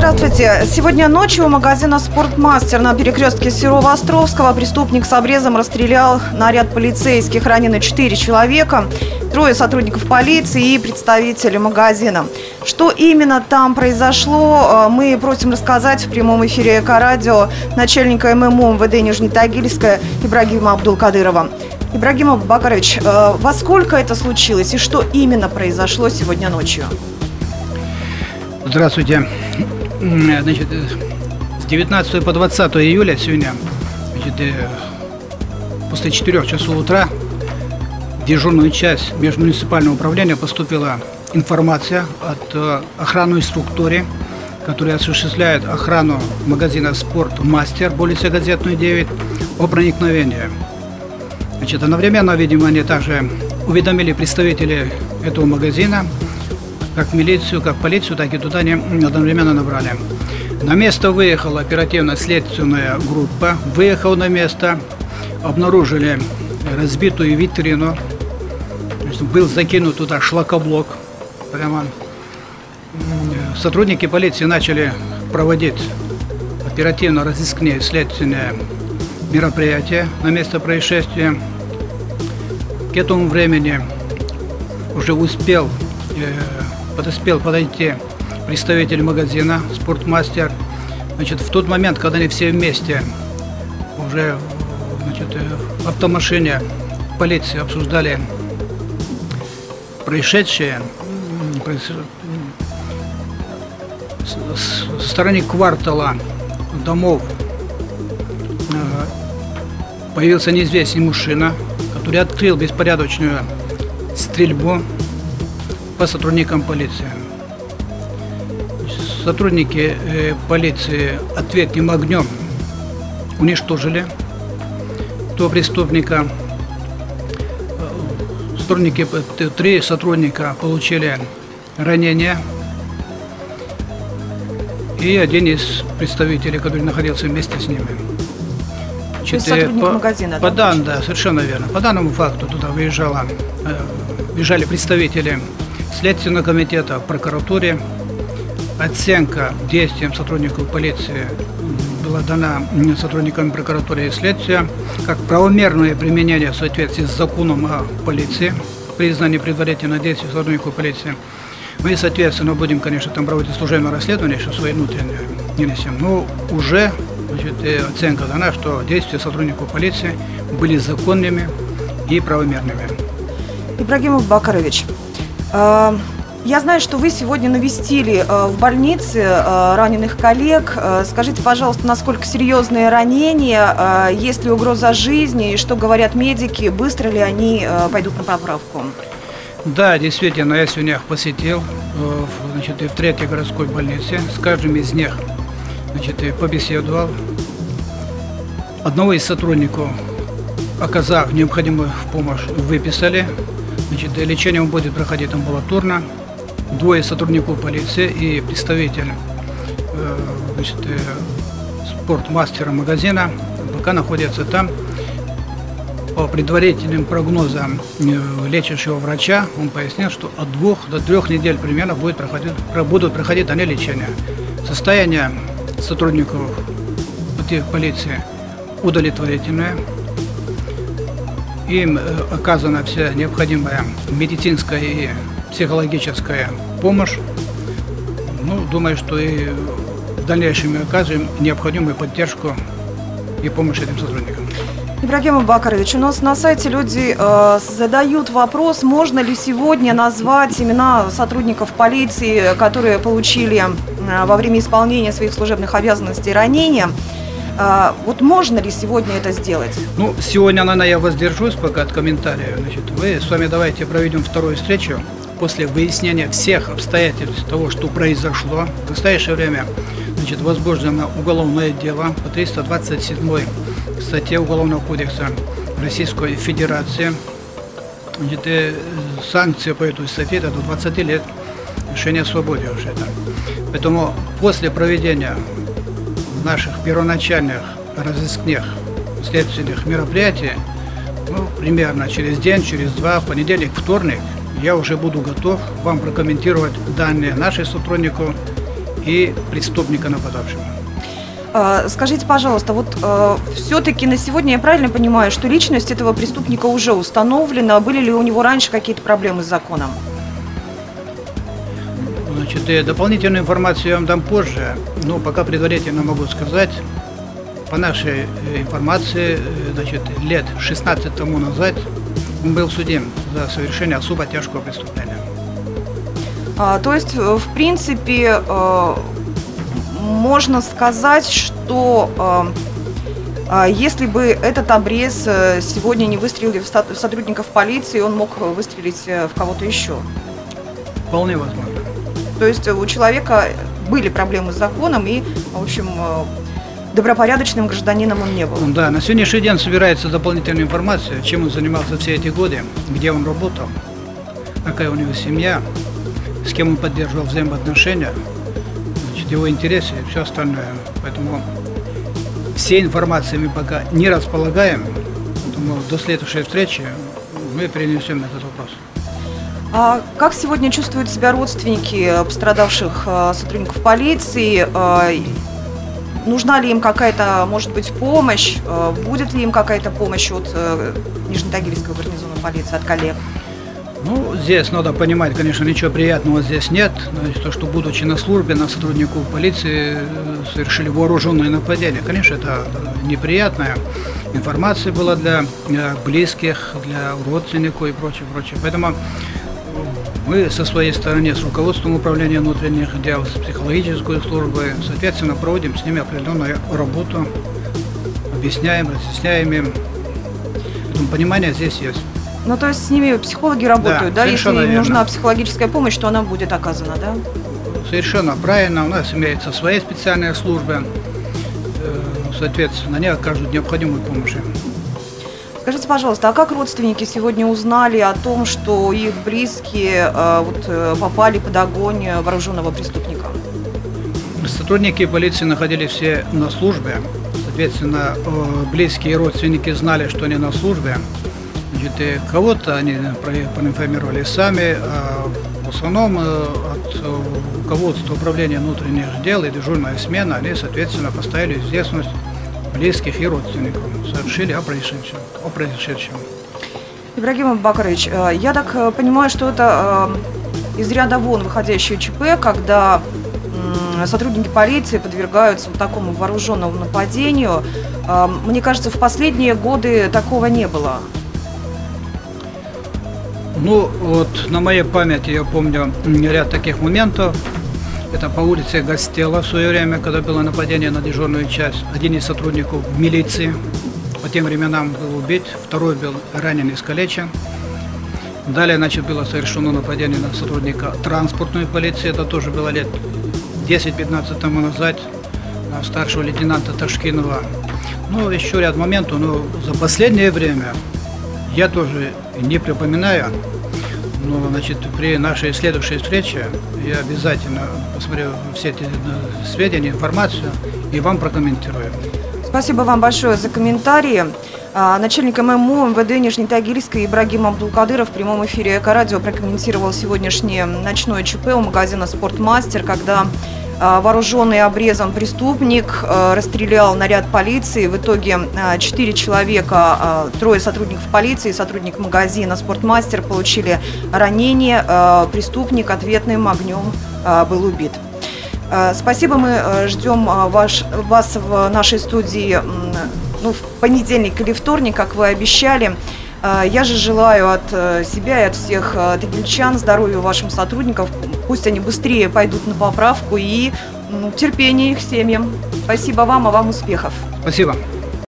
Здравствуйте. Сегодня ночью у магазина «Спортмастер» на перекрестке Серова-Островского преступник с обрезом расстрелял наряд полицейских. Ранены 4 человека, 3 сотрудников полиции и представители магазина. Что именно там произошло, мы просим рассказать в прямом эфире Эко-радио начальника ММУ МВД Нижнетагильска Ибрагима Абдулкадырова. Ибрагим Абубакарович, во сколько это случилось и что именно произошло сегодня ночью? Здравствуйте. Значит, с 19 по 20 июля сегодня, после 4 часов утра в дежурную часть межмуниципального управления поступила информация от охранной структуры, которая осуществляет охрану магазина «Спортмастер» по улице Газетную, 9, о проникновении. Значит, одновременно, видимо, они также уведомили представителей этого магазина, как милицию, как полицию, так и туда они одновременно набрали. На место выехала оперативно-следственная группа. Выехав на место, обнаружили разбитую витрину. Был закинут туда шлакоблок. Прямо. Сотрудники полиции начали проводить оперативно-розыскные следственные мероприятия на место происшествия. К этому времени уже подоспел подойти представитель магазина «Спортмастер». Значит, в тот момент, когда они все вместе уже в автомашине полиции обсуждали происшедшее, со стороны квартала домов появился неизвестный мужчина, который открыл беспорядочную стрельбу по сотрудникам полиции. Сотрудники полиции ответным огнем уничтожили того преступника. 3 сотрудника получили ранения. И один из представителей, который находился вместе с ними. То есть сотрудник магазина, да, совершенно верно. По данному факту туда выезжали представители Следственного комитета, прокуратуре. Оценка действиям сотрудников полиции была дана сотрудниками прокуратуры и следствия как правомерное применение в соответствии с законом о полиции, признание предварительных действий сотрудников полиции. Мы, соответственно, будем, конечно, там проводить служебное расследование, что свои внутренние не несем. Но уже оценка дана, что действия сотрудников полиции были законными и правомерными. Ибрагим Абубакарович, я знаю, что вы сегодня навестили в больнице раненых коллег. Скажите, пожалуйста, насколько серьезные ранения, есть ли угроза жизни, и что говорят медики, быстро ли они пойдут на поправку? Да, действительно, я сегодня их посетил в 3-й городской больнице. С каждым из них побеседовал. Одного из сотрудников, оказав необходимую помощь, выписали. Лечение он будет проходить амбулаторно. 2 сотрудников полиции и представитель «Спортмастера» магазина пока находятся там. По предварительным прогнозам лечащего врача, он пояснил, что от 2 до 3 недель примерно будут проходить они лечение. Состояние сотрудников полиции удовлетворительное. Им оказана вся необходимая медицинская и психологическая помощь. Думаю, что и в дальнейшем мы оказываем необходимую поддержку и помощь этим сотрудникам. Ибрагим Абубакарович, у нас на сайте люди задают вопрос, можно ли сегодня назвать имена сотрудников полиции, которые получили во время исполнения своих служебных обязанностей ранения. Вот можно ли сегодня это сделать? Сегодня, наверное, я воздержусь пока от комментариев. Мы с вами давайте проведем 2-ю встречу после выяснения всех обстоятельств того, что произошло. В настоящее время возбуждено уголовное дело по 327 статье Уголовного кодекса Российской Федерации. Санкция по этой статье это до 20 лет лишения свободы уже. Поэтому после проведения наших первоначальных разыскных следственных мероприятий, примерно через день, через 2, понедельник, вторник, я уже буду готов вам прокомментировать данные наших сотрудников и преступника нападавшего. Скажите, пожалуйста, вот все-таки на сегодня я правильно понимаю, что личность этого преступника уже установлена? Были ли у него раньше какие-то проблемы с законом? Значит, дополнительную информацию я вам дам позже, но пока предварительно могу сказать, по нашей информации, значит, лет 16 тому назад он был судим за совершение особо тяжкого преступления. То есть, в принципе, можно сказать, что если бы этот обрез сегодня не выстрелил в сотрудников полиции, он мог выстрелить в кого-то еще. Вполне возможно. То есть у человека были проблемы с законом, и, в общем, добропорядочным гражданином он не был. Да, на сегодняшний день собирается дополнительная информация, чем он занимался все эти годы, где он работал, какая у него семья, с кем он поддерживал взаимоотношения, значит, его интересы и все остальное. Поэтому всей информации мы пока не располагаем, поэтому до следующей встречи мы перенесем этот вопрос. А как сегодня чувствуют себя родственники пострадавших сотрудников полиции? Нужна ли им какая-то, может быть, помощь? Будет ли им какая-то помощь от Нижнетагильского гарнизона полиции, от коллег? Ну, здесь надо понимать, конечно, ничего приятного здесь нет. То, что, будучи на службе, на сотрудников полиции совершили вооруженное нападение. Конечно, это неприятная информация была для близких, для родственников и прочее, прочее. Поэтому мы со своей стороны, с руководством управления внутренних дел, с психологической службой, соответственно, проводим с ними определенную работу, объясняем, разъясняем им. Поэтому понимание здесь есть. Ну, то есть с ними психологи работают, да? Если им верно. нужна психологическая помощь, то она будет оказана, да? Совершенно правильно. У нас имеются свои специальные службы. Соответственно, они окажут необходимую помощь. Скажите, пожалуйста, а как родственники сегодня узнали о том, что их близкие попали под огонь вооруженного преступника? Сотрудники полиции находились все на службе. Соответственно, близкие и родственники знали, что они на службе. Значит, и кого-то они проинформировали сами, а в основном от руководства управления внутренних дел и дежурная смена, они, соответственно, поставили в известность близких и родственников, сообщили о произошедшем. Ибрагим Абубакарович, я так понимаю, что это из ряда вон выходящее ЧП, когда сотрудники полиции подвергаются вот такому вооруженному нападению. Мне кажется, в последние годы такого не было. Ну, вот на моей памяти я помню ряд таких моментов. Это по улице Гостела в свое время, когда было нападение на дежурную часть. Один из сотрудников милиции по тем временам был убит, второй был ранен и искалечен. Далее, значит, было совершено нападение на сотрудника транспортной полиции. Это тоже было лет 10-15 тому назад, на старшего лейтенанта Ташкинова. Ну, еще ряд моментов, но за последнее время я тоже не припоминаю. Но, значит, при нашей следующей встрече я обязательно посмотрю все эти сведения, информацию и вам прокомментирую. Спасибо вам большое за комментарии. Начальник ММУ МВД Нижнетагильска Ибрагим Абдулкадыров в прямом эфире Эко-радио прокомментировал сегодняшнее ночное ЧП у магазина «Спортмастер», когда вооруженный обрезом преступник расстрелял наряд полиции. В итоге 4 человека, 3 сотрудников полиции и сотрудник магазина «Спортмастер» получили ранения. Преступник ответным огнем был убит. Спасибо, мы ждем вас в нашей студии в понедельник или вторник, как вы обещали. Я же желаю от себя и от всех тагильчан здоровья вашим сотрудникам. Пусть они быстрее пойдут на поправку и терпения их семьям. Спасибо вам, а вам успехов. Спасибо.